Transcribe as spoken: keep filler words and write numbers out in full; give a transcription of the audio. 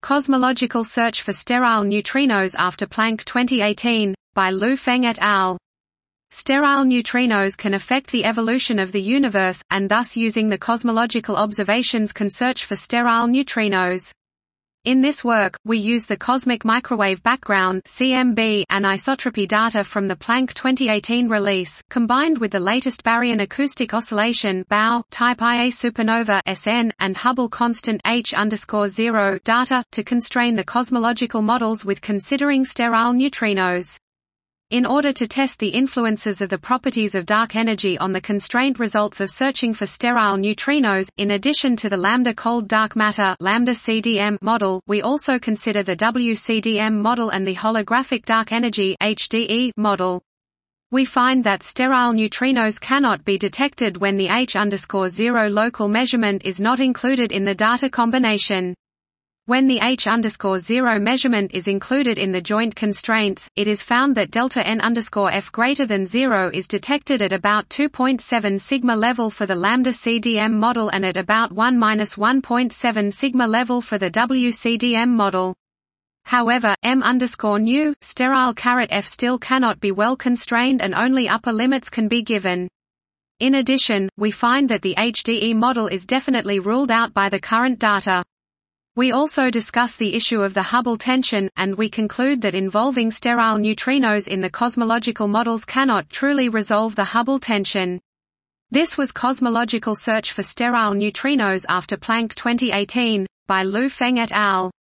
Cosmological Search for Sterile Neutrinos after Planck twenty eighteen, by Lu Feng et al. Sterile neutrinos can affect the evolution of the universe, and thus using the cosmological observations can search for sterile neutrinos. In this work, we use the cosmic microwave background (C M B) anisotropy data from the Planck twenty eighteen release, combined with the latest baryon acoustic oscillation (B O W) type I A supernova (S N) and Hubble constant H underscore zero data, to constrain the cosmological models with considering sterile neutrinos. In order to test the influences of the properties of dark energy on the constraint results of searching for sterile neutrinos, in addition to the lambda cold dark matter lambda C D M model, we also consider the W C D M model and the holographic dark energy H D E model. We find that sterile neutrinos cannot be detected when the H underscore zero local measurement is not included in the data combination. When the H underscore zero measurement is included in the joint constraints, it is found that delta n underscore f greater than zero is detected at about two point seven sigma level for the lambda C D M model and at about one minus one point seven sigma level for the W C D M model. However, m underscore nu sterile caret f still cannot be well constrained and only upper limits can be given. In addition, we find that the H D E model is definitely ruled out by the current data. We also discuss the issue of the Hubble tension, and we conclude that involving sterile neutrinos in the cosmological models cannot truly resolve the Hubble tension. This was Cosmological Search for Sterile Neutrinos after Planck twenty eighteen, by Lu Feng et al.